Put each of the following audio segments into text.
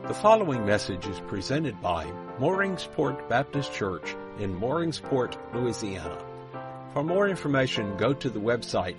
The following message is presented by Mooringsport Baptist Church in Mooringsport, Louisiana. For more information, go to the website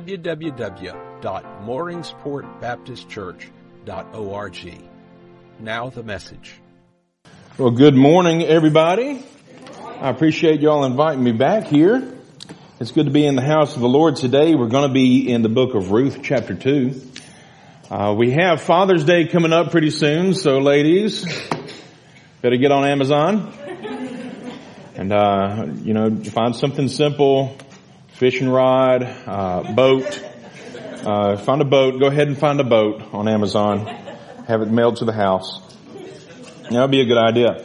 www.mooringsportbaptistchurch.org. Now the message. Well, good morning, everybody. I appreciate y'all inviting me back here. It's good to be in the house of the Lord today. We're going to be in the book of Ruth, chapter 2. We have Father's Day coming up pretty soon, so ladies, better get on Amazon and, find something simple, fishing rod, boat, find a boat, go ahead and find a boat on Amazon, have it mailed to the house. That'd be a good idea.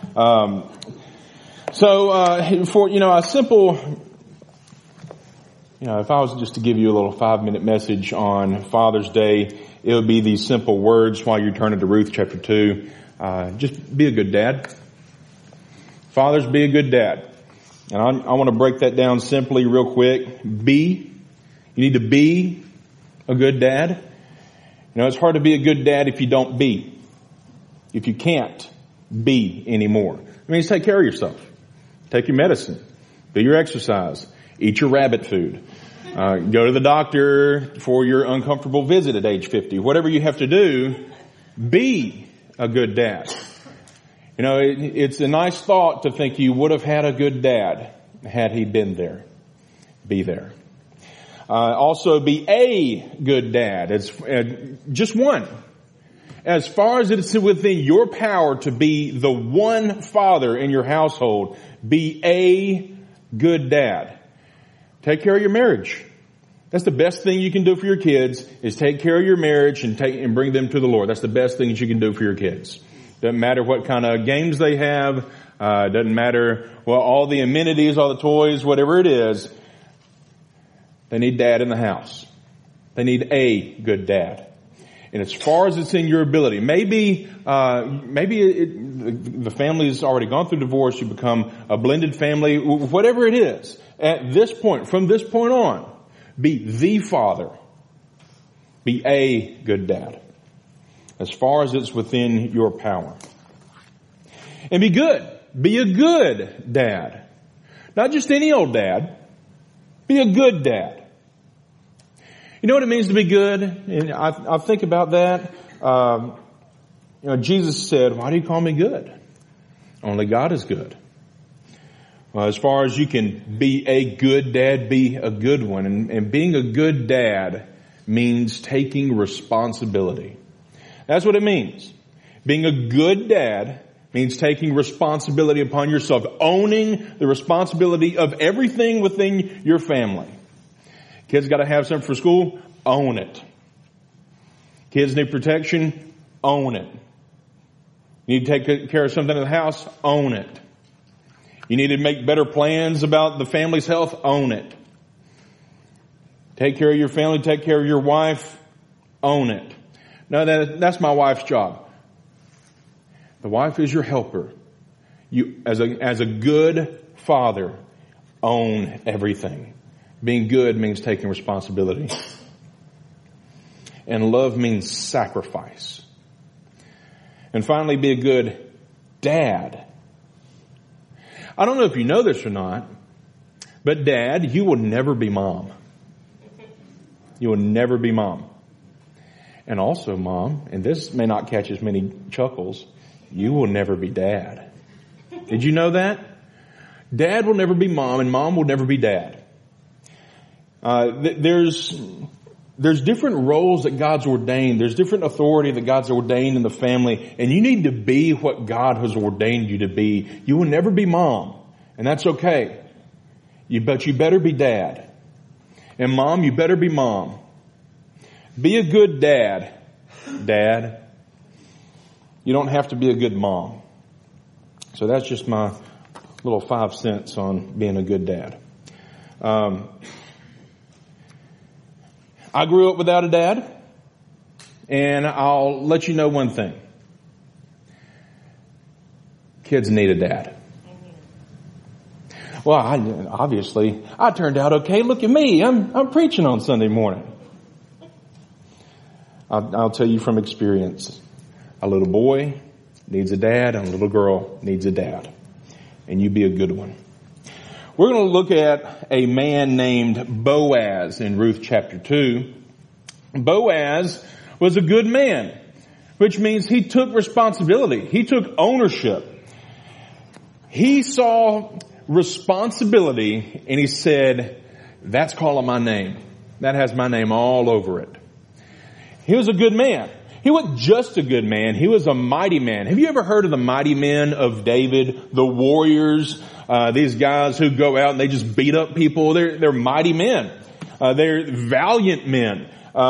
For a simple, if I was just to give you a little 5-minute message on Father's Day, it would be these simple words while you're turning to Ruth chapter 2. Just be a good dad. Fathers, be a good dad. And I want to break that down simply real quick. You need to be a good dad. It's hard to be a good dad if you don't be. If you can't be anymore. It means take care of yourself. Take your medicine. Do your exercise. Eat your rabbit food. Go to the doctor for your uncomfortable visit at age 50. Whatever you have to do, be a good dad. It's a nice thought to think you would have had a good dad had he been there. Be there. Also, be a good dad. It's just one. As far as it's within your power to be the one father in your household, be a good dad. Take care of your marriage. That's the best thing you can do for your kids is take care of your marriage and bring them to the Lord. That's the best thing that you can do for your kids. Doesn't matter what kind of games they have. Doesn't matter, all the amenities, all the toys, whatever it is. They need dad in the house. They need a good dad. And as far as it's in your ability, maybe the family's already gone through divorce, you become a blended family, whatever it is. At this point, from this point on, be the father. Be a good dad. As far as it's within your power. And be good. Be a good dad. Not just any old dad. Be a good dad. You know what it means to be good? And I think about that. Jesus said, "Why do you call me good? Only God is good." Well, as far as you can be a good dad, be a good one. And being a good dad means taking responsibility. That's what it means. Being a good dad means taking responsibility upon yourself, owning the responsibility of everything within your family. Kids got to have something for school? Own it. Kids need protection? Own it. You need to take care of something in the house? Own it. You need to make better plans about the family's health? Own it. Take care of your family, take care of your wife? Own it. No, that's my wife's job. The wife is your helper. You, as a good father, own everything. Being good means taking responsibility. And love means sacrifice. And finally, be a good dad. I don't know if you know this or not, but dad, you will never be mom. You will never be mom. And also mom, and this may not catch as many chuckles, you will never be dad. Did you know that? Dad will never be mom and mom will never be dad. There's different roles that God's ordained. There's different authority that God's ordained in the family. And you need to be what God has ordained you to be. You will never be mom. And that's okay. But you better be dad. And mom, you better be mom. Be a good dad. Dad. You don't have to be a good mom. So that's just my little 5 cents on being a good dad. I grew up without a dad, and I'll let you know one thing. Kids need a dad. Well, obviously, I turned out okay. Look at me. I'm preaching on Sunday morning. I'll tell you from experience. A little boy needs a dad, and a little girl needs a dad. And you be a good one. We're going to look at a man named Boaz in Ruth chapter 2. Boaz was a good man, which means he took responsibility. He took ownership. He saw responsibility and he said, that's calling my name. That has my name all over it. He was a good man. He wasn't just a good man. He was a mighty man. Have you ever heard of the mighty men of David? The warriors, these guys who go out and they just beat up people. They're mighty men. They're valiant men.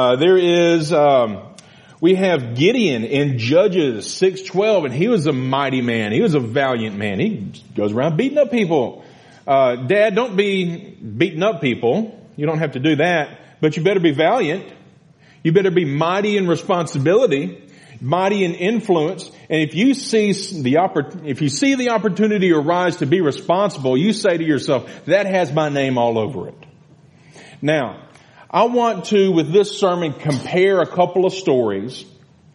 We have Gideon in Judges 6:12, and he was a mighty man. He was a valiant man. He goes around beating up people. Dad, don't be beating up people. You don't have to do that, but you better be valiant. You better be mighty in responsibility, mighty in influence. And if you see the opportunity arise to be responsible, you say to yourself, that has my name all over it. Now, I want to, with this sermon, compare a couple of stories.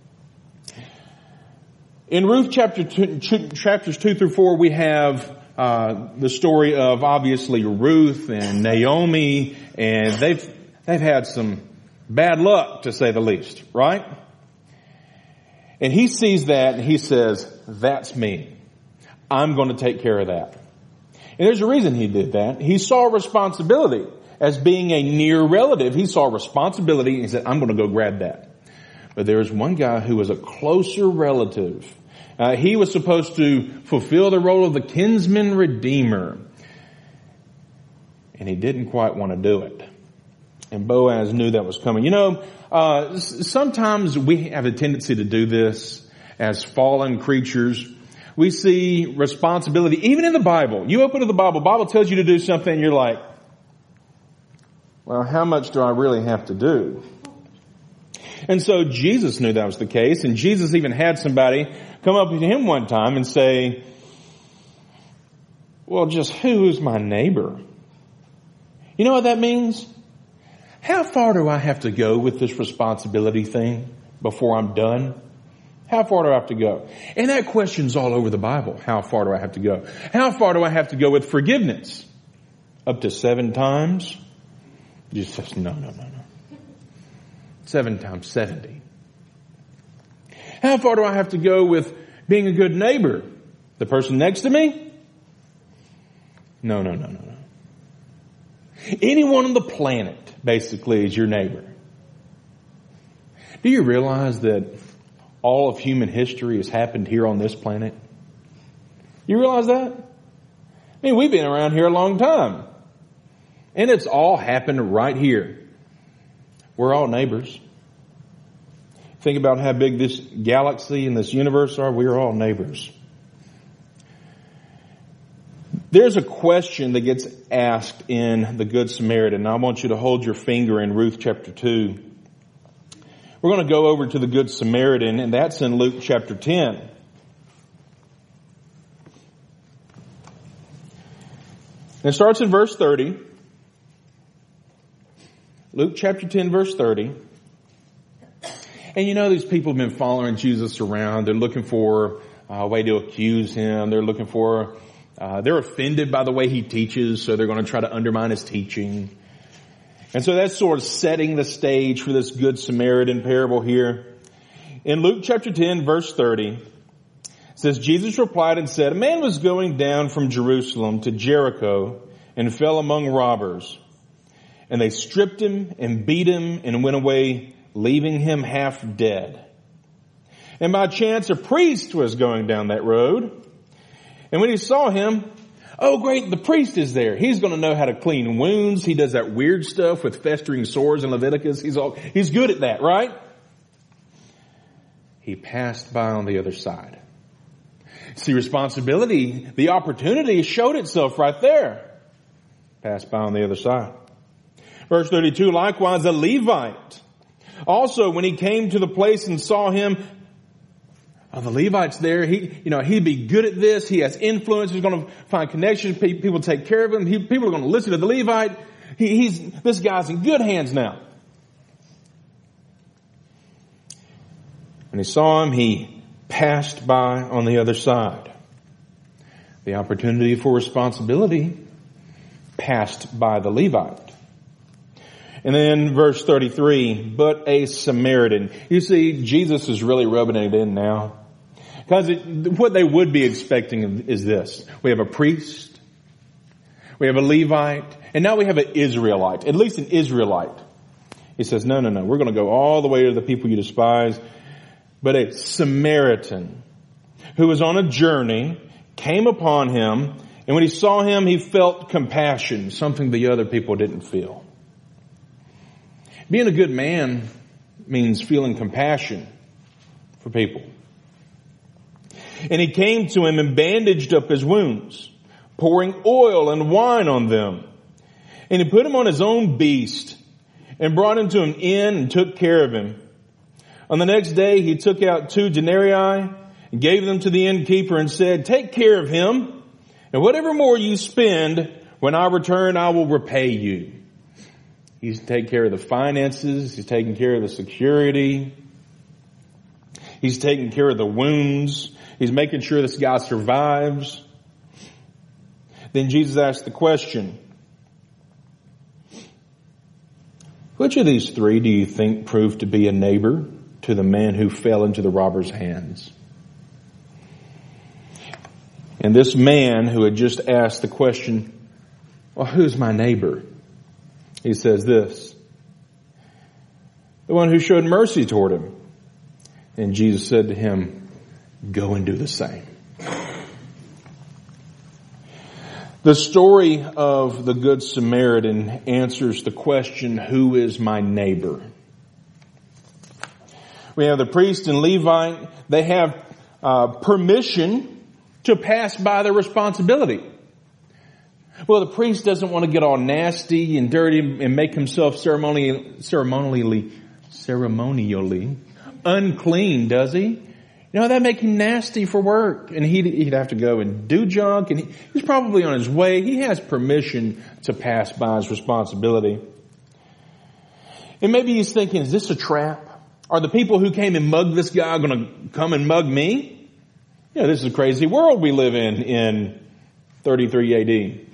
In Ruth chapters 2 through 4, we have the story of obviously Ruth and Naomi, and they've had some bad luck, to say the least, right? And he sees that and he says, that's me. I'm going to take care of that. And there's a reason he did that. He saw responsibility as being a near relative. He saw responsibility and he said, I'm going to go grab that. But there was one guy who was a closer relative. He was supposed to fulfill the role of the kinsman redeemer. And he didn't quite want to do it. And Boaz knew that was coming. You know, sometimes we have a tendency to do this as fallen creatures. We see responsibility, even in the Bible. You open to the Bible tells you to do something, and you're like, well, how much do I really have to do? And so Jesus knew that was the case, and Jesus even had somebody come up to him one time and say, well, just who is my neighbor? You know what that means? How far do I have to go with this responsibility thing before I'm done? How far do I have to go? And that question's all over the Bible. How far do I have to go? How far do I have to go with forgiveness? Up to 7 times? Jesus says, no. 7 times 70. How far do I have to go with being a good neighbor? The person next to me? No. Anyone on the planet, basically, is your neighbor. Do you realize that all of human history has happened here on this planet? You realize that? I mean, we've been around here a long time. And it's all happened right here. We're all neighbors. Think about how big this galaxy and this universe are. We're all neighbors. There's a question that gets asked in the Good Samaritan. I want you to hold your finger in Ruth chapter 2. We're going to go over to the Good Samaritan, and that's in Luke chapter 10. And it starts in verse 30. Luke chapter 10, verse 30. And you know, these people have been following Jesus around. They're looking for a way to accuse him. They're looking for... they're offended by the way he teaches, so they're going to try to undermine his teaching. And so that's sort of setting the stage for this Good Samaritan parable here. In Luke chapter 10, verse 30, it says, Jesus replied and said, a man was going down from Jerusalem to Jericho and fell among robbers. And they stripped him and beat him and went away, leaving him half dead. And by chance, a priest was going down that road. And when he saw him, oh great, the priest is there. He's going to know how to clean wounds. He does that weird stuff with festering sores in Leviticus. He's good at that, right? He passed by on the other side. See, responsibility, the opportunity showed itself right there. Passed by on the other side. Verse 32, likewise a Levite. Also, when he came to the place and saw him, the Levite's there. He'd be good at this. He has influence. He's going to find connections. People take care of him. People are going to listen to the Levite. This guy's in good hands now. When he saw him, he passed by on the other side. The opportunity for responsibility passed by the Levite. And then verse 33, but a Samaritan. You see, Jesus is really rubbing it in now. Because what they would be expecting is this. We have a priest, we have a Levite, and now we have an Israelite, at least an Israelite. He says, no, we're going to go all the way to the people you despise. But a Samaritan who was on a journey came upon him, and when he saw him, he felt compassion, something the other people didn't feel. Being a good man means feeling compassion for people. And he came to him and bandaged up his wounds, pouring oil and wine on them. And he put him on his own beast and brought him to an inn and took care of him. On the next day, he took out 2 denarii and gave them to the innkeeper and said, take care of him, and whatever more you spend, when I return, I will repay you. He's taking care of the finances. He's taking care of the security. He's taking care of the wounds. He's making sure this guy survives. Then Jesus asked the question, which of these 3 do you think proved to be a neighbor to the man who fell into the robber's hands? And this man who had just asked the question, well, who's my neighbor? He says this, the one who showed mercy toward him. And Jesus said to him, go and do the same. The story of the Good Samaritan answers the question, who is my neighbor? We have the priest and Levite. They have permission to pass by their responsibility. Well, the priest doesn't want to get all nasty and dirty and make himself ceremonially unclean, does he? You know, that'd make him nasty for work, and he'd have to go and do junk, and he's probably on his way. He has permission to pass by his responsibility. And maybe he's thinking, is this a trap? Are the people who came and mugged this guy going to come and mug me? You know, this is a crazy world we live in 33 AD.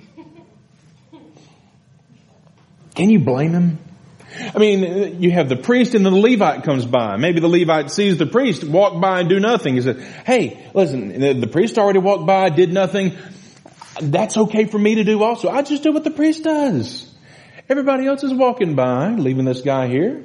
Can you blame him? I mean, you have the priest and then the Levite comes by. Maybe the Levite sees the priest walk by and do nothing. He says, hey, listen, the priest already walked by, did nothing. That's okay for me to do also. I just do what the priest does. Everybody else is walking by, leaving this guy here.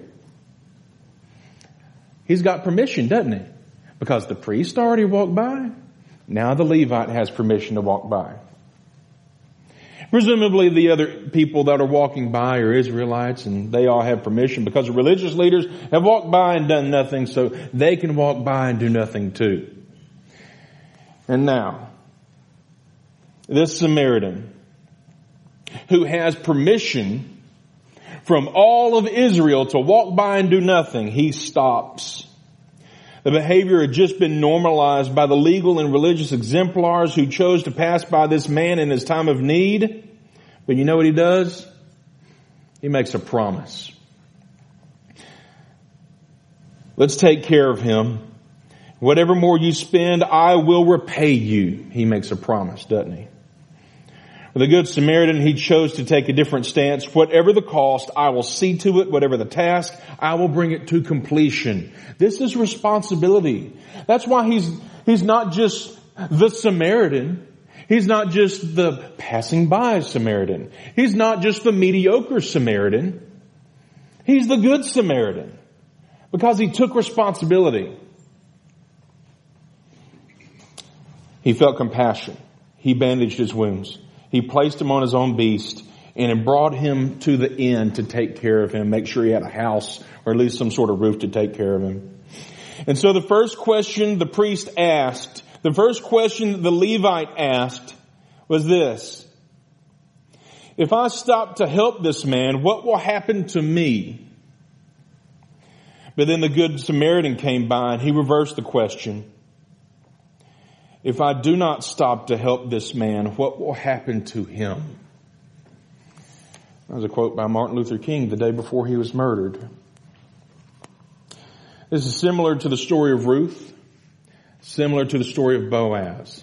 He's got permission, doesn't he? Because the priest already walked by. Now the Levite has permission to walk by. Presumably the other people that are walking by are Israelites, and they all have permission because the religious leaders have walked by and done nothing, so they can walk by and do nothing too. And now, this Samaritan who has permission from all of Israel to walk by and do nothing, he stops. The behavior had just been normalized by the legal and religious exemplars who chose to pass by this man in his time of need. But you know what he does? He makes a promise. Let's take care of him. Whatever more you spend, I will repay you. He makes a promise, doesn't he? The Good Samaritan, he chose to take a different stance. Whatever the cost, I will see to it. Whatever the task, I will bring it to completion. This is responsibility. That's why he's not just the Samaritan. He's not just the passing by Samaritan. He's not just the mediocre Samaritan. He's the Good Samaritan because he took responsibility. He felt compassion. He bandaged his wounds. He placed him on his own beast and brought him to the inn to take care of him, make sure he had a house or at least some sort of roof to take care of him. And so the first question the priest asked, the first question the Levite asked was this: if I stop to help this man, what will happen to me? But then the Good Samaritan came by and he reversed the question. If I do not stop to help this man, what will happen to him? That was a quote by Martin Luther King the day before he was murdered. This is similar to the story of Ruth. similar to the story of Boaz.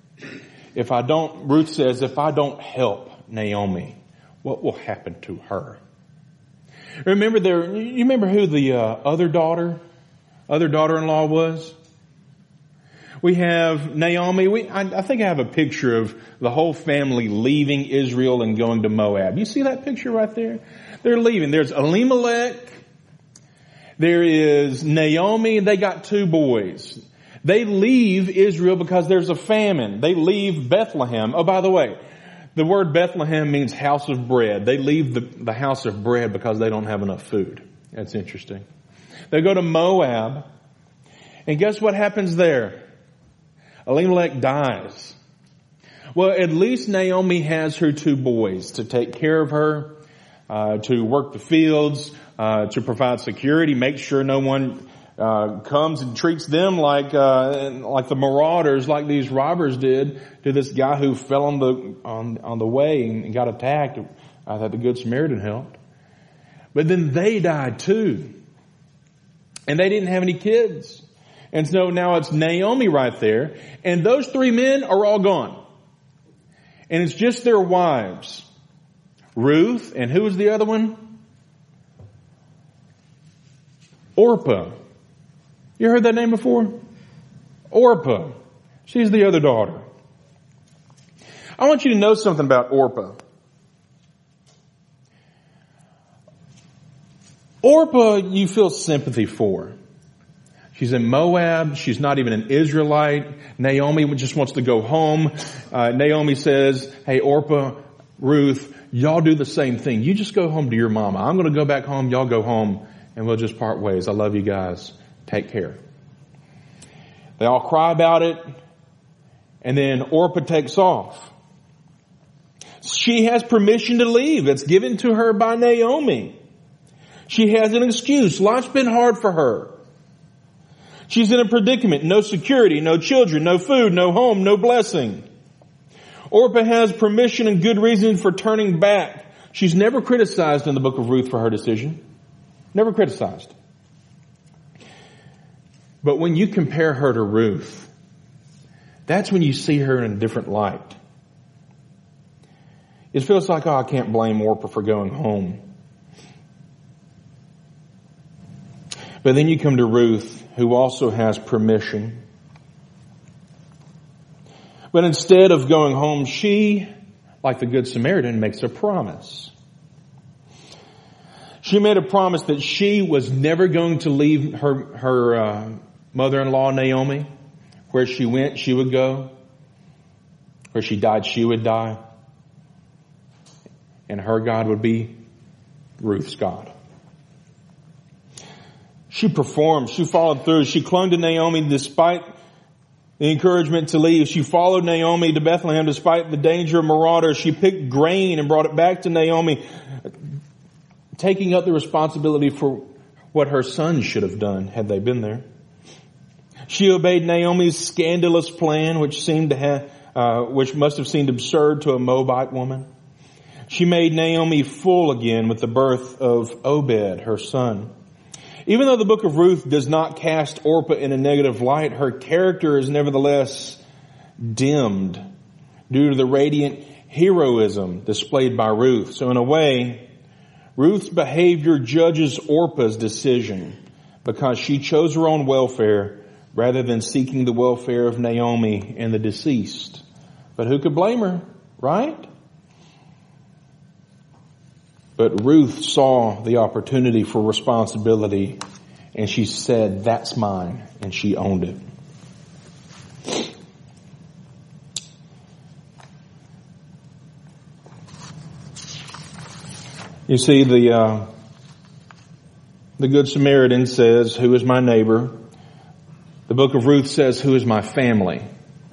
Ruth says, if I don't help Naomi, what will happen to her? You remember who the other daughter-in-law was? We have Naomi. I think I have a picture of the whole family leaving Israel and going to Moab. You see that picture right there? They're leaving. There's Elimelech. There is Naomi. They got 2 boys. They leave Israel because there's a famine. They leave Bethlehem. Oh, by the way, the word Bethlehem means house of bread. They leave the house of bread because they don't have enough food. That's interesting. They go to Moab. And guess what happens there? Elimelech dies. Well, at least Naomi has her 2 boys to take care of her, to work the fields, to provide security, make sure no one comes and treats them like the marauders, like these robbers did to this guy who fell on the way and got attacked. I thought the Good Samaritan helped. But then they died too. And they didn't have any kids. And so now it's Naomi right there. And those 3 men are all gone. And it's just their wives. Ruth, and who was the other one? Orpah. You heard that name before? Orpah. She's the other daughter. I want you to know something about Orpah. Orpah, you feel sympathy for. She's in Moab. She's not even an Israelite. Naomi just wants to go home. Naomi says, hey, Orpah, Ruth, y'all do the same thing. You just go home to your mama. I'm going to go back home. Y'all go home and we'll just part ways. I love you guys. Take care. They all cry about it. And then Orpah takes off. She has permission to leave. It's given to her by Naomi. She has an excuse. Life's been hard for her. She's in a predicament. No security, no children, no food, no home, no blessing. Orpah has permission and good reason for turning back. She's never criticized in the book of Ruth for her decision. Never criticized. But when you compare her to Ruth, that's when you see her in a different light. It feels like, I can't blame Orpah for going home. But then you come to Ruth, who also has permission. But instead of going home, she, like the Good Samaritan, makes a promise. She made a promise that she was never going to leave her mother-in-law, Naomi. Where she went, she would go. Where she died, she would die. And her God would be Ruth's God. She performed. She followed through. She clung to Naomi despite the encouragement to leave. She followed Naomi to Bethlehem despite the danger of marauders. She picked grain and brought it back to Naomi, taking up the responsibility for what her sons should have done had they been there. She obeyed Naomi's scandalous plan, which must have seemed absurd to a Moabite woman. She made Naomi full again with the birth of Obed, her son. Even though the book of Ruth does not cast Orpah in a negative light, her character is nevertheless dimmed due to the radiant heroism displayed by Ruth. So in a way, Ruth's behavior judges Orpah's decision because she chose her own welfare rather than seeking the welfare of Naomi and the deceased. But who could blame her, right? But Ruth saw the opportunity for responsibility and she said, that's mine, and she owned it. You see, the Good Samaritan says, who is my neighbor? The book of Ruth says, who is my family?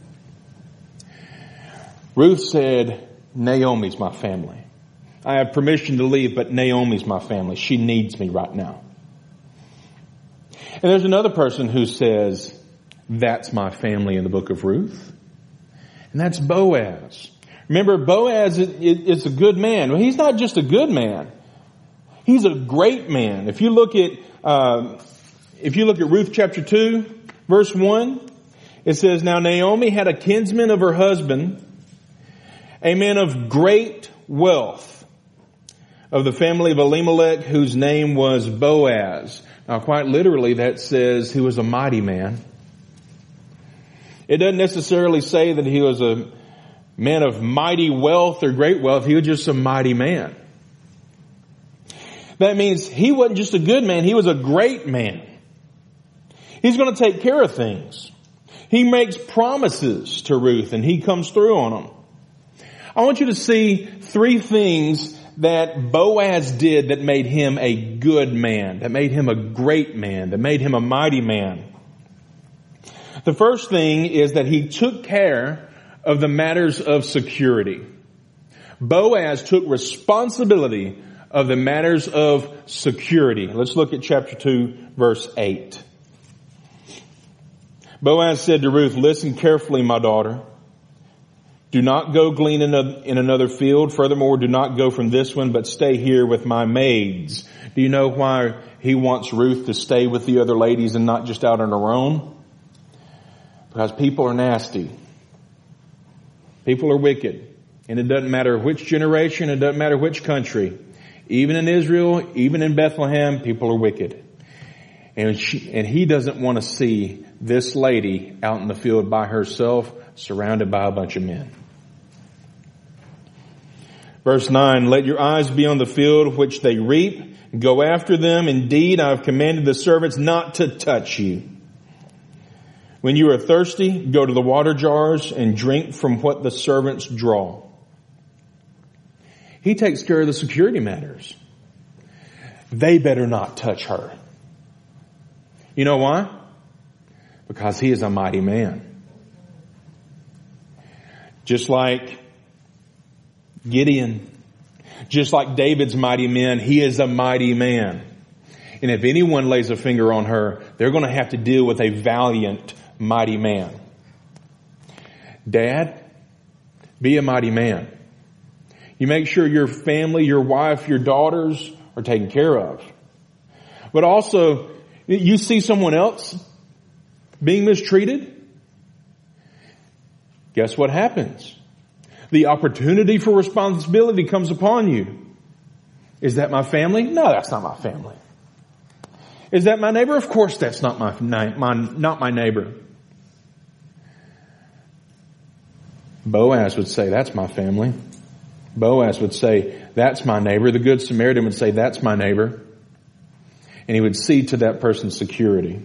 Ruth said, Naomi's my family. I have permission to leave, but Naomi's my family. She needs me right now. And there's another person who says, that's my family in the book of Ruth. And that's Boaz. Remember, Boaz is a good man. Well, he's not just a good man. He's a great man. If you look at Ruth chapter 2, verse 1, It says, now Naomi had a kinsman of her husband, a man of great wealth, of the family of Elimelech, whose name was Boaz. Now quite literally that says he was a mighty man. It doesn't necessarily say that he was a man of mighty wealth or great wealth. He was just a mighty man. That means he wasn't just a good man, he was a great man. He's going to take care of things. He makes promises to Ruth and he comes through on them. I want you to see three things that Boaz did that made him a good man, that made him a great man, that made him a mighty man. The first thing is that he took care of the matters of security. Boaz took responsibility of the matters of security. Let's look at chapter 2, verse 8. Boaz said to Ruth, listen carefully, my daughter. Do not go glean in another field. Furthermore, do not go from this one, but stay here with my maids. Do you know why he wants Ruth to stay with the other ladies and not just out on her own? Because people are nasty. People are wicked. And it doesn't matter which generation, it doesn't matter which country. Even in Israel, even in Bethlehem, people are wicked. And he doesn't want to see this lady out in the field by herself, surrounded by a bunch of men. Verse 9, let your eyes be on the field which they reap. Go after them. Indeed, I have commanded the servants not to touch you. When you are thirsty, go to the water jars and drink from what the servants draw. He takes care of the security matters. They better not touch her. You know why? Because he is a mighty man. Just like Gideon, just like David's mighty men, he is a mighty man. And if anyone lays a finger on her, they're going to have to deal with a valiant, mighty man. Dad, be a mighty man. You make sure your family, your wife, your daughters are taken care of. But also, you see someone else being mistreated, guess what happens? The opportunity for responsibility comes upon you. Is that my family? No, that's not my family. Is that my neighbor? Of course that's not my neighbor. Boaz would say, that's my family. Boaz would say, that's my neighbor. The Good Samaritan would say, that's my neighbor. And he would see to that person's security.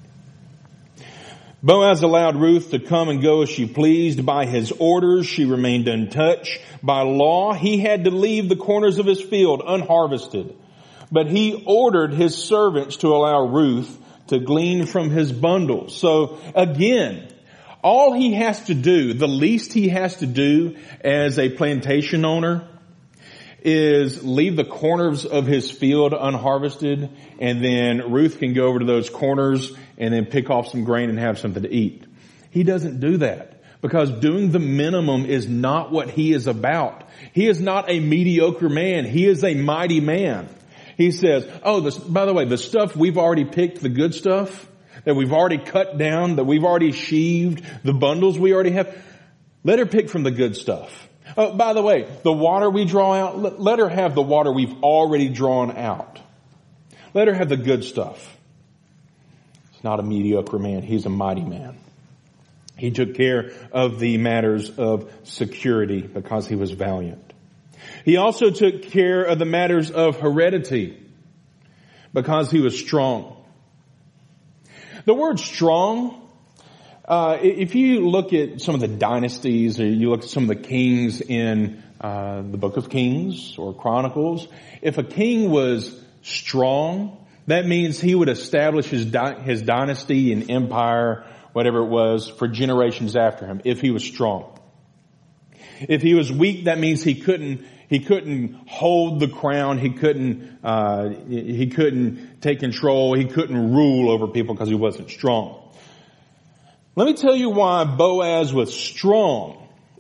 Boaz allowed Ruth to come and go as she pleased. By his orders, she remained untouched. By law, he had to leave the corners of his field unharvested. But he ordered his servants to allow Ruth to glean from his bundles. So again, all he has to do, the least he has to do as a plantation owner, is leave the corners of his field unharvested, and then Ruth can go over to those corners and then pick off some grain and have something to eat. He doesn't do that because doing the minimum is not what he is about. He is not a mediocre man. He is a mighty man. He says, by the way, the stuff we've already picked, the good stuff that we've already cut down, that we've already sheaved, the bundles we already have, let her pick from the good stuff. Oh, by the way, the water we draw out, let her have the water we've already drawn out. Let her have the good stuff. He's not a mediocre man. He's a mighty man. He took care of the matters of security because he was valiant. He also took care of the matters of heredity because he was strong. The word strong, if you look at some of the dynasties, or you look at some of the kings in the book of Kings or Chronicles, if a king was strong, that means he would establish his dynasty and empire, whatever it was, for generations after him, if he was strong. If he was weak, that means he couldn't hold the crown, he couldn't take control, he couldn't rule over people because he wasn't strong. Let me tell you why Boaz was strong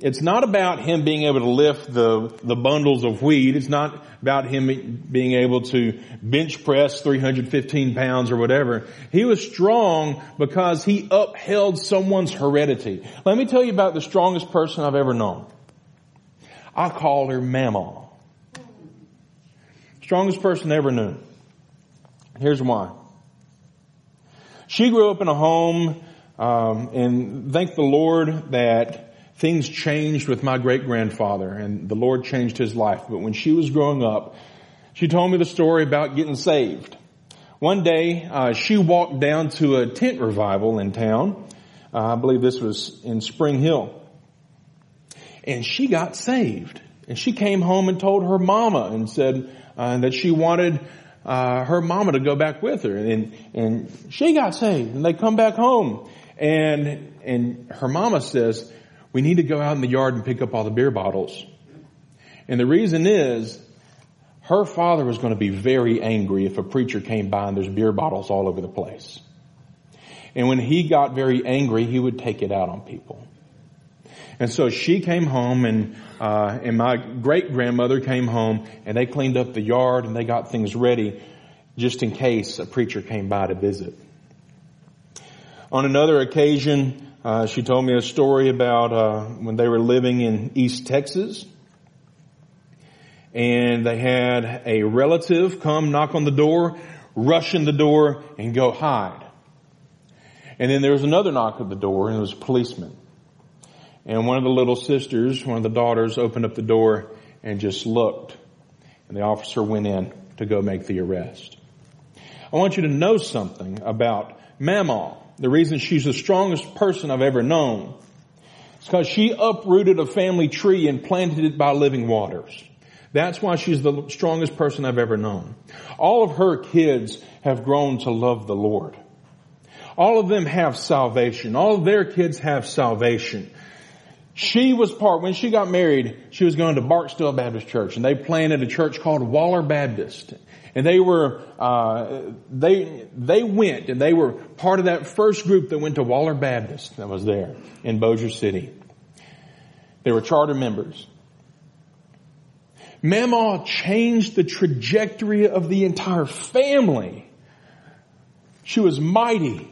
It's not about him being able to lift the bundles of wheat. It's not about him being able to bench press 315 pounds or whatever. He was strong because he upheld someone's heredity. Let me tell you about the strongest person I've ever known. I call her Mama. Strongest person I ever knew. Here's why. She grew up in a home, and thank the Lord that things changed with my great-grandfather, and the Lord changed his life. But when she was growing up, she told me the story about getting saved. One day, she walked down to a tent revival in town. I believe this was in Spring Hill. And she got saved. And she came home and told her mama and said that she wanted her mama to go back with her. And she got saved. And they come back home. And her mama says, we need to go out in the yard and pick up all the beer bottles. And the reason is, her father was going to be very angry if a preacher came by and there's beer bottles all over the place. And when he got very angry, he would take it out on people. And so she came home and my great-grandmother came home and they cleaned up the yard and they got things ready just in case a preacher came by to visit. On another occasion, she told me a story about when they were living in East Texas. And they had a relative come knock on the door, rush in the door, and go hide. And then there was another knock at the door, and it was a policeman. And one of the little sisters, one of the daughters, opened up the door and just looked. And the officer went in to go make the arrest. I want you to know something about Mama. The reason she's the strongest person I've ever known is because she uprooted a family tree and planted it by living waters. That's why she's the strongest person I've ever known. All of her kids have grown to love the Lord. All of them have salvation. All of their kids have salvation. She was when she got married, she was going to Barksdale Baptist Church, and they planted a church called Waller Baptist. And they were, they went and they were part of that first group that went to Waller Baptist that was there in Bossier City. They were charter members. Mama changed the trajectory of the entire family. She was mighty.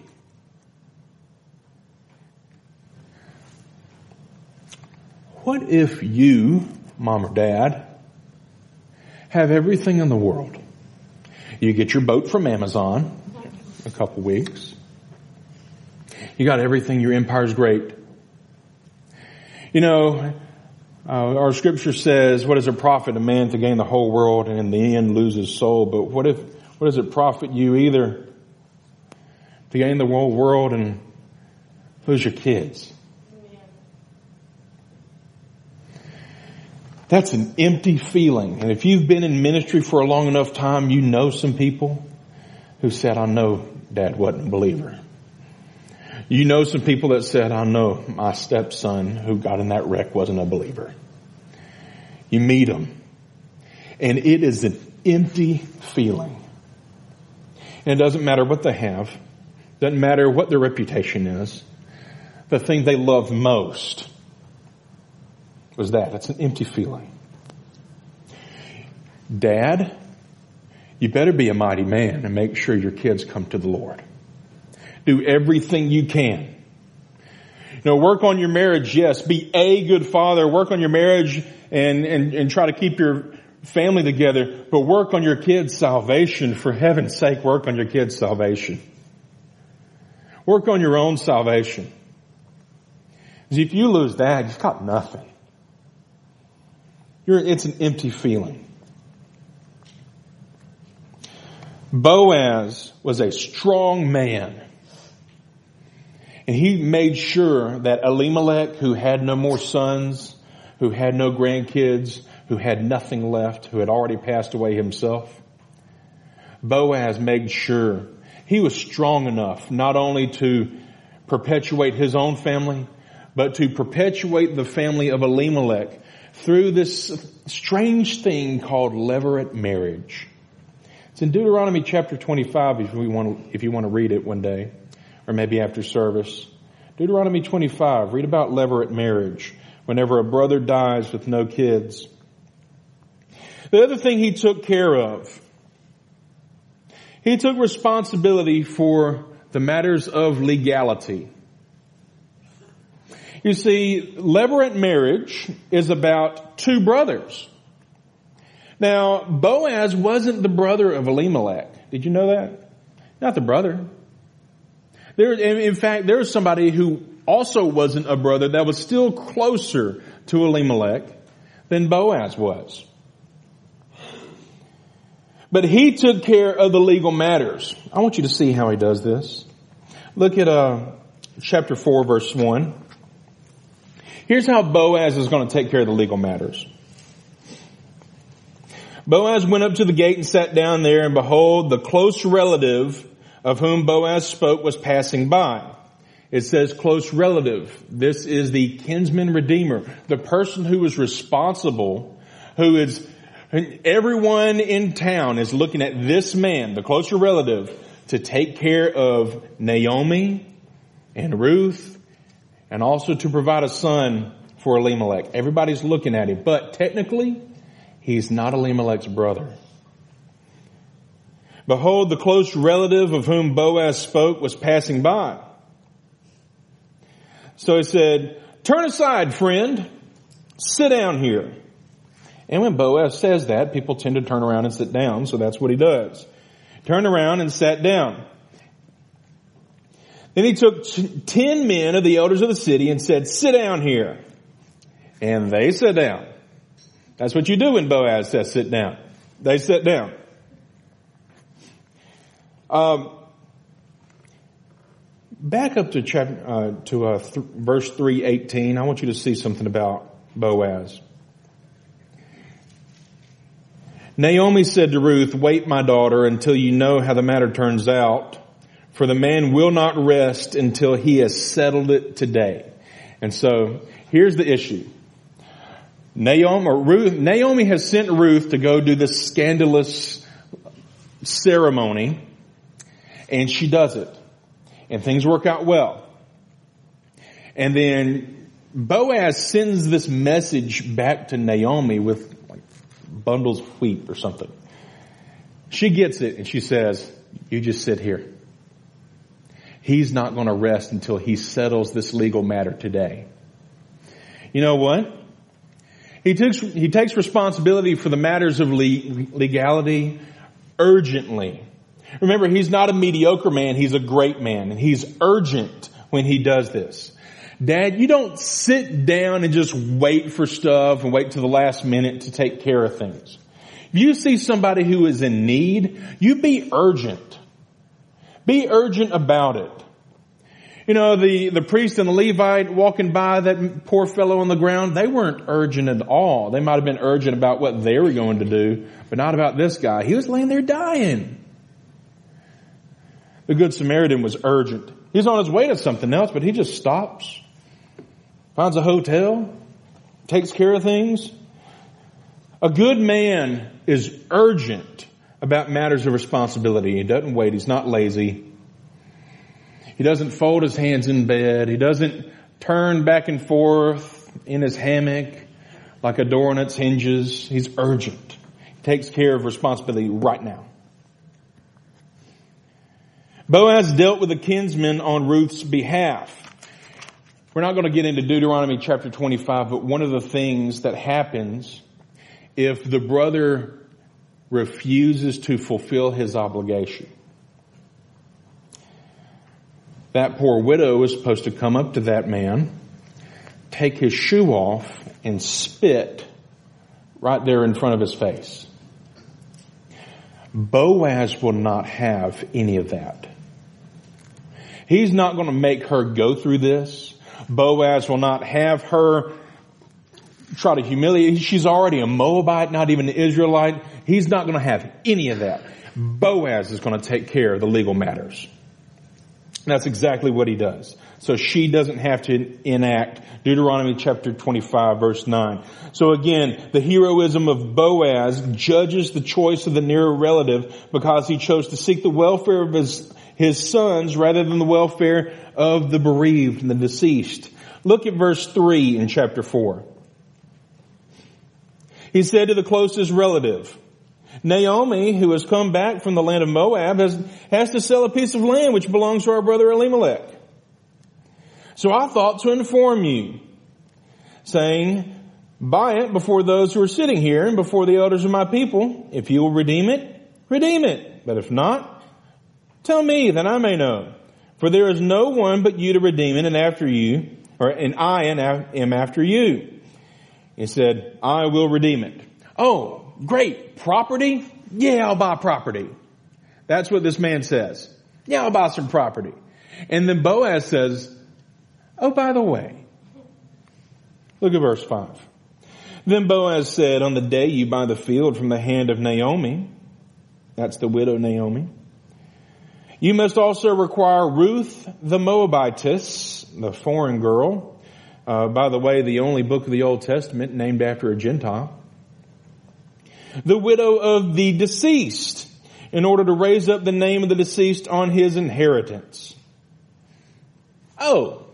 What if you, Mom or Dad, have everything in the world? You get your boat from Amazon a couple weeks. You got everything. Your empire's great. You know, our scripture says, what does it profit a man to gain the whole world and in the end lose his soul? But what does it profit you either to gain the whole world and lose your kids? That's an empty feeling. And if you've been in ministry for a long enough time, you know some people who said, I know Dad wasn't a believer. You know some people that said, I know my stepson who got in that wreck wasn't a believer. You meet them. And it is an empty feeling. And it doesn't matter what they have. Doesn't matter what their reputation is. The thing they love most was that. It's an empty feeling. Dad, you better be a mighty man and make sure your kids come to the Lord. Do everything you can. You know, work on your marriage, yes. Be a good father. Work on your marriage and try to keep your family together. But work on your kids' salvation. For heaven's sake, work on your kids' salvation. Work on your own salvation. Because if you lose that, you've got nothing. It's an empty feeling. Boaz was a strong man. And he made sure that Elimelech, who had no more sons, who had no grandkids, who had nothing left, who had already passed away himself, Boaz made sure he was strong enough not only to perpetuate his own family, but to perpetuate the family of Elimelech through this strange thing called levirate marriage. It's in Deuteronomy chapter 25 if you want to read it one day, or maybe after service. Deuteronomy 25, read about levirate marriage. whenever a brother dies with no kids. The other thing he took care of, he took responsibility for the matters of legality. You see, levirate marriage is about two brothers. Now, Boaz wasn't the brother of Elimelech. Did you know that? Not the brother. In fact, there was somebody who also wasn't a brother that was still closer to Elimelech than Boaz was. But he took care of the legal matters. I want you to see how he does this. Look at chapter 4, verse 1. Here's how Boaz is going to take care of the legal matters. Boaz went up to the gate and sat down there, and behold, the close relative of whom Boaz spoke was passing by. It says close relative. This is the kinsman redeemer, the person who is responsible, everyone in town is looking at this man, the closer relative, to take care of Naomi and Ruth, and also to provide a son for Elimelech. Everybody's looking at him, but technically, he's not Elimelech's brother. Behold, the close relative of whom Boaz spoke was passing by. So he said, "Turn aside, friend. Sit down here." And when Boaz says that, people tend to turn around and sit down, so that's what he does. Turned around and sat down. Then he took 10 men of the elders of the city and said, "Sit down here." And they sat down. That's what you do when Boaz says sit down. They sat down. Back up to verse 3:18. I want you to see something about Boaz. Naomi said to Ruth, "Wait, my daughter, until you know how the matter turns out, for the man will not rest until he has settled it today." And so here's the issue. Naomi has sent Ruth to go do this scandalous ceremony, and she does it. And things work out well. And then Boaz sends this message back to Naomi with like bundles of wheat or something. She gets it and she says, "You just sit here. He's not going to rest until he settles this legal matter today." You know what? He takes responsibility for the matters of legality urgently. Remember, he's not a mediocre man. He's a great man. And he's urgent when he does this. Dad, you don't sit down and just wait for stuff and wait till the last minute to take care of things. If you see somebody who is in need, you be urgent. Be urgent about it. You know, the priest and the Levite walking by that poor fellow on the ground, they weren't urgent at all. They might have been urgent about what they were going to do, but not about this guy. He was laying there dying. The Good Samaritan was urgent. He's on his way to something else, but he just stops, finds a hotel, takes care of things. A good man is urgent about matters of responsibility. He doesn't wait. He's not lazy. He doesn't fold his hands in bed. He doesn't turn back and forth in his hammock like a door on its hinges. He's urgent. He takes care of responsibility right now. Boaz dealt with the kinsman on Ruth's behalf. We're not going to get into Deuteronomy chapter 25, but one of the things that happens if the brother refuses to fulfill his obligation. That poor widow is supposed to come up to that man, take his shoe off, and spit right there in front of his face. Boaz will not have any of that. He's not going to make her go through this. Boaz will not have her try to humiliate. She's already a Moabite, not even an Israelite. He's not going to have any of that. Boaz is going to take care of the legal matters. That's exactly what he does. So she doesn't have to enact Deuteronomy chapter 25 verse 9. So again, the heroism of Boaz judges the choice of the nearer relative because he chose to seek the welfare of his sons rather than the welfare of the bereaved and the deceased. Look at verse 3 in chapter 4. He said to the closest relative, Naomi, who has come back from the land of Moab, has to sell a piece of land which belongs to our brother Elimelech. So I thought to inform you, saying, buy it before those who are sitting here and before the elders of my people. If you will redeem it, redeem it. But if not, tell me that I may know. For there is no one but you to redeem it, and I am after you. He said, I will redeem it. Oh, great. Property? Yeah, I'll buy property. That's what this man says. Yeah, I'll buy some property. And then Boaz says, oh, by the way, look at verse 5. Then Boaz said, on the day you buy the field from the hand of Naomi, that's the widow Naomi, you must also require Ruth the Moabitess, the foreign girl. By the way, the only book of the Old Testament named after a Gentile. The widow of the deceased, in order to raise up the name of the deceased on his inheritance. Oh,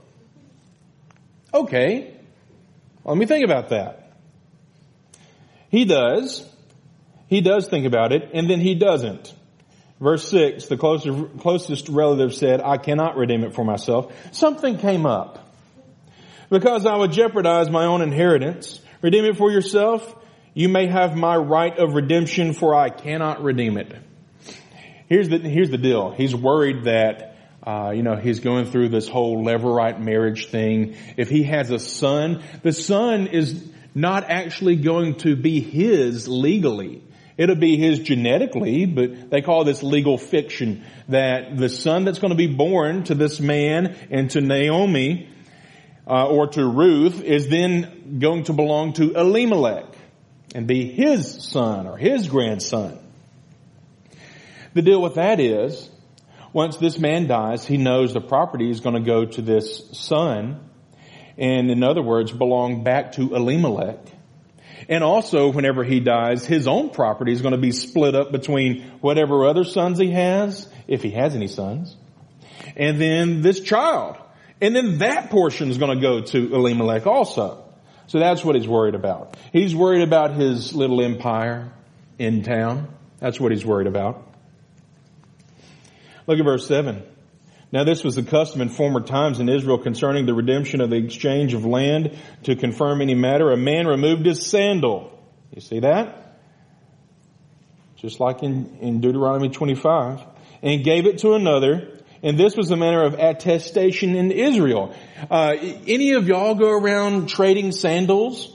okay. Let me think about that. He does think about it, and then he doesn't. Verse 6, the closest relative said, I cannot redeem it for myself. Something came up. Because I would jeopardize my own inheritance. Redeem it for yourself. You may have my right of redemption, for I cannot redeem it. Here's the deal. He's worried that, he's going through this whole levirate marriage thing. If he has a son, the son is not actually going to be his legally. It'll be his genetically, but they call this legal fiction, that the son that's going to be born to this man and to Naomi, or to Ruth, is then going to belong to Elimelech and be his son or his grandson. The deal with that is, once this man dies, he knows the property is going to go to this son, and in other words, belong back to Elimelech. And also, whenever he dies, his own property is going to be split up between whatever other sons he has, if he has any sons, and then this child. And then that portion is going to go to Elimelech also. So that's what he's worried about. He's worried about his little empire in town. That's what he's worried about. Look at verse 7. Now this was the custom in former times in Israel concerning the redemption of the exchange of land to confirm any matter. A man removed his sandal. You see that? Just like in Deuteronomy 25. And gave it to another. And this was the manner of attestation in Israel. Any of y'all go around trading sandals?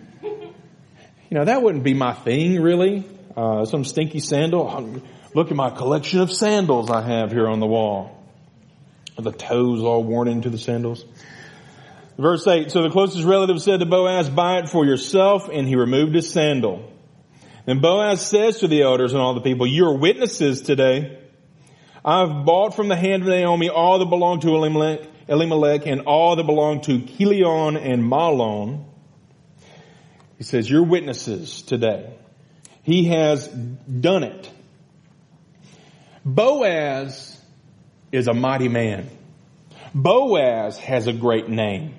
That wouldn't be my thing, really. Some stinky sandal. Look at my collection of sandals I have here on the wall. The toes all worn into the sandals. Verse 8, so the closest relative said to Boaz, buy it for yourself, and he removed his sandal. Then Boaz says to the elders and all the people, you are witnesses today. I've bought from the hand of Naomi all that belonged to Elimelech and all that belonged to Chilion and Mahlon. He says, you're witnesses today. He has done it. Boaz is a mighty man. Boaz has a great name.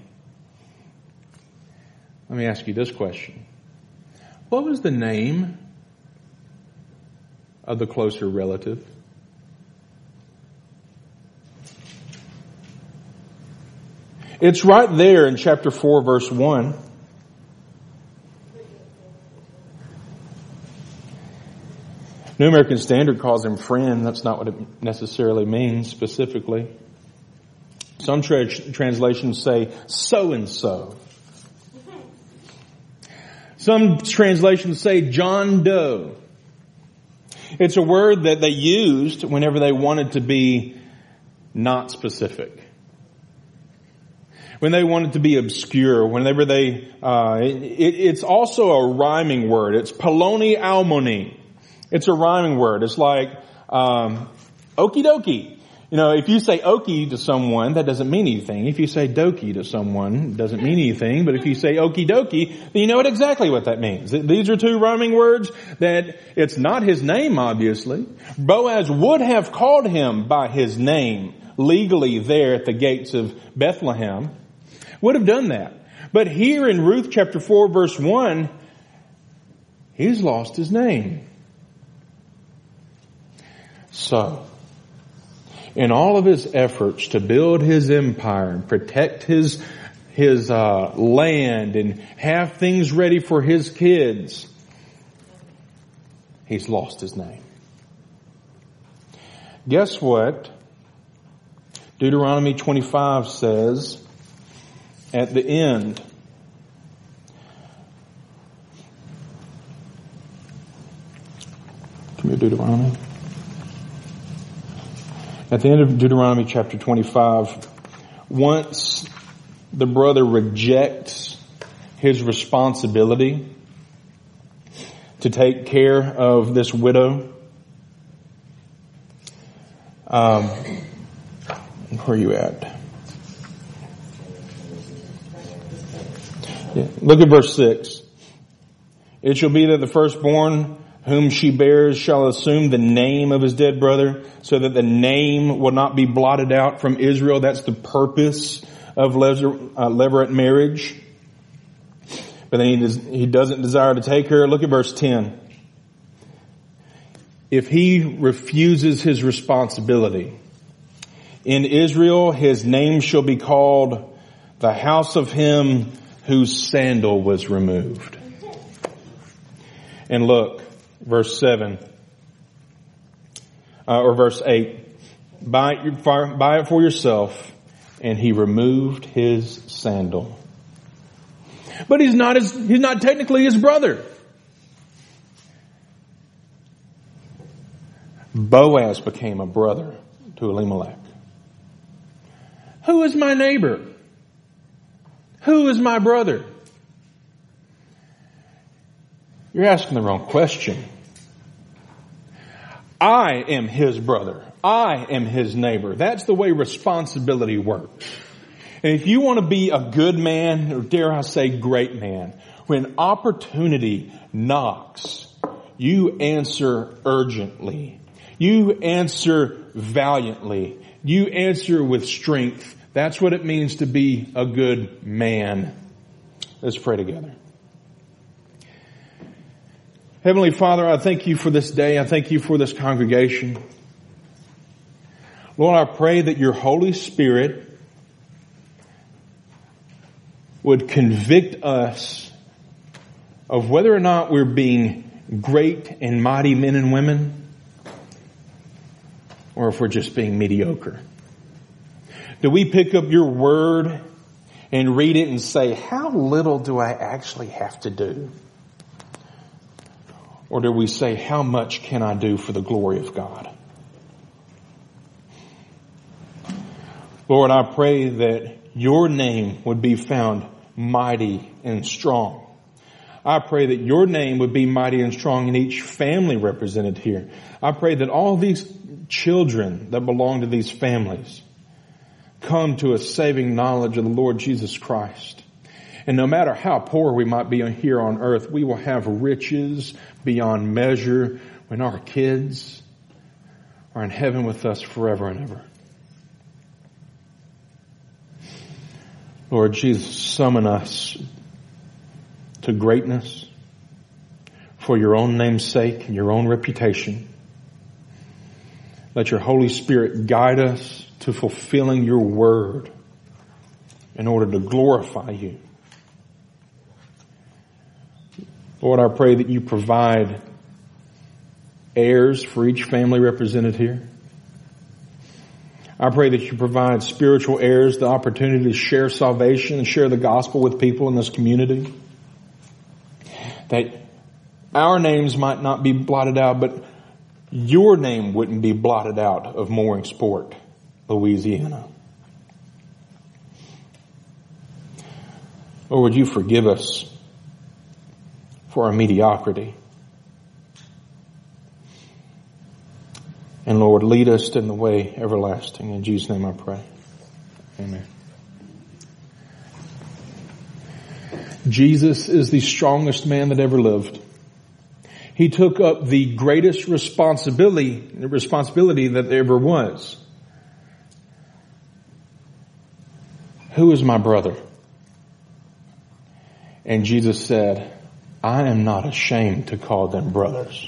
Let me ask you this question. What was the name of the closer relative? It's right there in chapter 4, verse 1. New American Standard calls him friend. That's not what it necessarily means specifically. Some translations say so-and-so. Some translations say John Doe. It's a word that they used whenever they wanted to be not specific. When they wanted to be obscure, whenever it's also a rhyming word. It's Poloni Almoni. It's a rhyming word. It's like, okie dokie. If you say okie to someone, that doesn't mean anything. If you say dokie to someone, it doesn't mean anything. But if you say okie dokie, then you know exactly what that means. These are two rhyming words that it's not his name, obviously. Boaz would have called him by his name legally there at the gates of Bethlehem. Would have done that. But here in Ruth chapter 4 verse 1, he's lost his name. So, in all of his efforts to build his empire and protect his land and have things ready for his kids, he's lost his name. Guess what? Deuteronomy 25 says at the end, come here, Deuteronomy. At the end of Deuteronomy chapter 25, once the brother rejects his responsibility to take care of this widow, where are you at? Yeah. Look at verse 6. It shall be that the firstborn whom she bears shall assume the name of his dead brother, so that the name will not be blotted out from Israel. That's the purpose of levirate marriage. But then he doesn't desire to take her. Look at verse 10. If he refuses his responsibility, in Israel his name shall be called the house of him whose sandal was removed. And look, verse 7, or verse 8. Buy it for yourself. And he removed his sandal. But he's not technically his brother. Boaz became a brother to Elimelech. Who is my neighbor? Who is my brother? You're asking the wrong question. I am his brother. I am his neighbor. That's the way responsibility works. And if you want to be a good man, or dare I say great man, when opportunity knocks, you answer urgently. You answer valiantly. You answer with strength. That's what it means to be a good man. Let's pray together. Heavenly Father, I thank you for this day. I thank you for this congregation. Lord, I pray that your Holy Spirit would convict us of whether or not we're being great and mighty men and women, or if we're just being mediocre. Do we pick up your word and read it and say, how little do I actually have to do? Or do we say, how much can I do for the glory of God? Lord, I pray that your name would be found mighty and strong. I pray that your name would be mighty and strong in each family represented here. I pray that all these children that belong to these families come to a saving knowledge of the Lord Jesus Christ. And no matter how poor we might be here on earth, we will have riches beyond measure when our kids are in heaven with us forever and ever. Lord Jesus, summon us to greatness for your own name's sake and your own reputation. Let your Holy Spirit guide us to fulfilling your word in order to glorify you. Lord, I pray that you provide heirs for each family represented here. I pray that you provide spiritual heirs the opportunity to share salvation and share the gospel with people in this community. That our names might not be blotted out, but your name wouldn't be blotted out of Mooringsport, Louisiana. Lord, would you forgive us for our mediocrity? And Lord, lead us in the way everlasting. In Jesus' name I pray. Amen. Jesus is the strongest man that ever lived. He took up the greatest responsibility that there ever was. who is my brother? And Jesus said, I am not ashamed to call them brothers.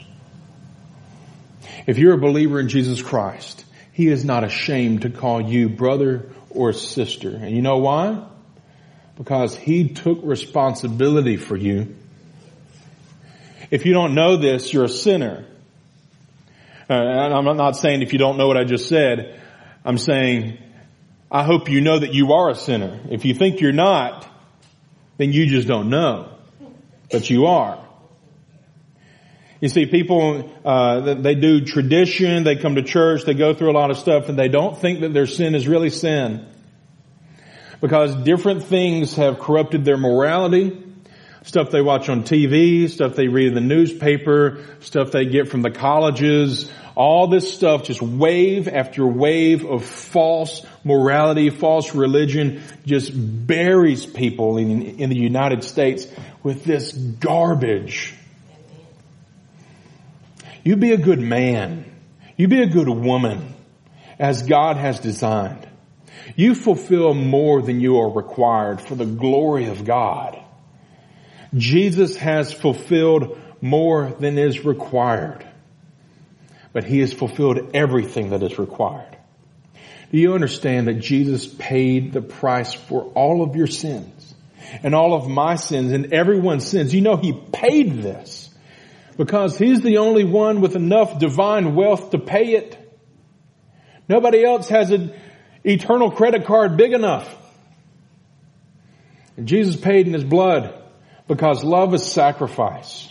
If you're a believer in Jesus Christ, He is not ashamed to call you brother or sister. And you know why? Because He took responsibility for you. If you don't know this, you're a sinner. And I'm not saying if you don't know what I just said, I'm saying I hope you know that you are a sinner. If you think you're not, then you just don't know. But you are. You see, people, they do tradition, they come to church, they go through a lot of stuff, and they don't think that their sin is really sin. Because different things have corrupted their morality. Stuff they watch on TV, stuff they read in the newspaper, stuff they get from the colleges. All this stuff, just wave after wave of false morality, false religion, just buries people in the United States with this garbage. You be a good man. You be a good woman as God has designed. You fulfill more than you are required for the glory of God. Jesus has fulfilled more than is required. But He has fulfilled everything that is required. Do you understand that Jesus paid the price for all of your sins and all of my sins and everyone's sins? You know He paid this because He's the only one with enough divine wealth to pay it. Nobody else has an eternal credit card big enough. And Jesus paid in His blood because love is sacrifice.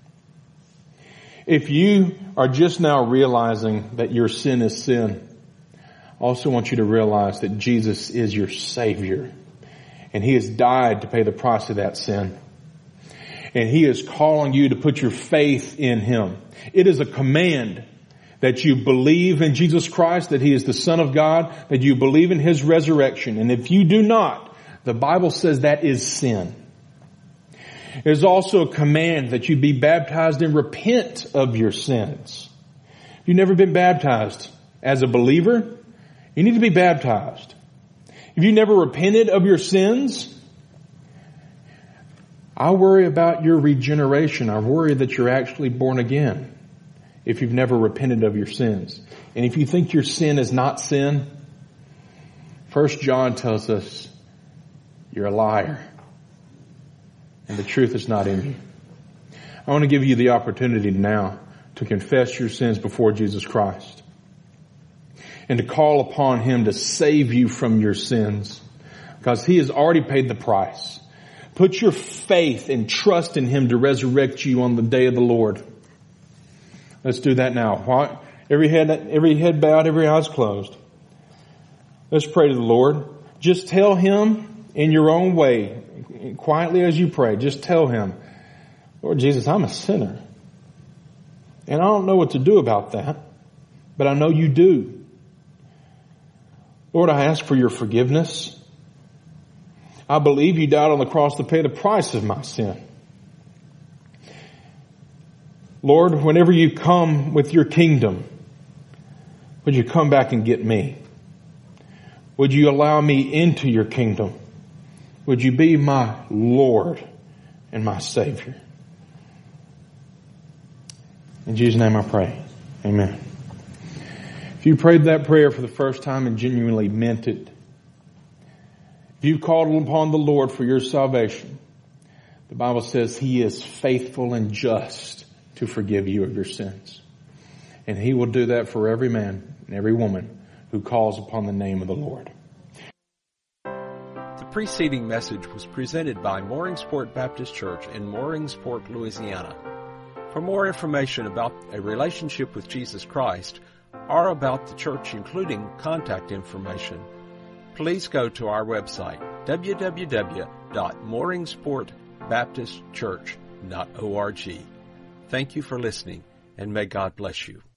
If you are just now realizing that your sin is sin, I also want you to realize that Jesus is your Savior. And He has died to pay the price of that sin. And He is calling you to put your faith in Him. It is a command that you believe in Jesus Christ, that He is the Son of God, that you believe in His resurrection. And if you do not, the Bible says that is sin. It is also a command that you be baptized and repent of your sins. If you've never been baptized as a believer, you need to be baptized. If you never repented of your sins, I worry about your regeneration. I worry that you're actually born again if you've never repented of your sins. And if you think your sin is not sin, 1 John tells us you're a liar. And the truth is not in you. I want to give you the opportunity now to confess your sins before Jesus Christ and to call upon Him to save you from your sins because He has already paid the price. Put your faith and trust in Him to resurrect you on the day of the Lord. Let's do that now. Every head bowed, every eyes closed. Let's pray to the Lord. Just tell Him in your own way, quietly as you pray, just tell Him, Lord Jesus, I'm a sinner. And I don't know what to do about that, but I know You do. Lord, I ask for Your forgiveness. I believe You died on the cross to pay the price of my sin. Lord, whenever You come with Your kingdom, would You come back and get me? Would You allow me into Your kingdom? Would You be my Lord and my Savior? In Jesus' name I pray. Amen. If you prayed that prayer for the first time and genuinely meant it, if you called upon the Lord for your salvation, the Bible says He is faithful and just to forgive you of your sins. And He will do that for every man and every woman who calls upon the name of the Lord. The preceding message was presented by Mooringsport Baptist Church in Mooringsport, Louisiana. For more information about a relationship with Jesus Christ or about the church, including contact information, please go to our website, www.mooringsportbaptistchurch.org. Thank you for listening, and may God bless you.